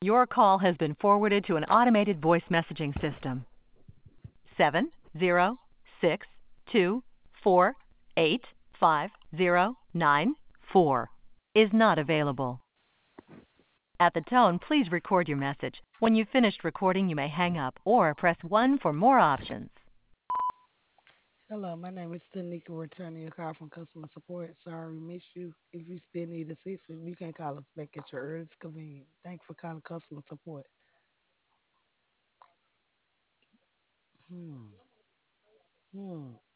Your call has been forwarded to an automated voice messaging system. 706248509 is not available. At the tone, please record your message. When you've finished recording, you may hang up or press 1 for more options. Hello, my name is Tanika, returning your call from customer support. Sorry we missed you. If you still need assistance, you can call us back at your earliest convenience. Thanks for calling customer support. Hmm. Hmm.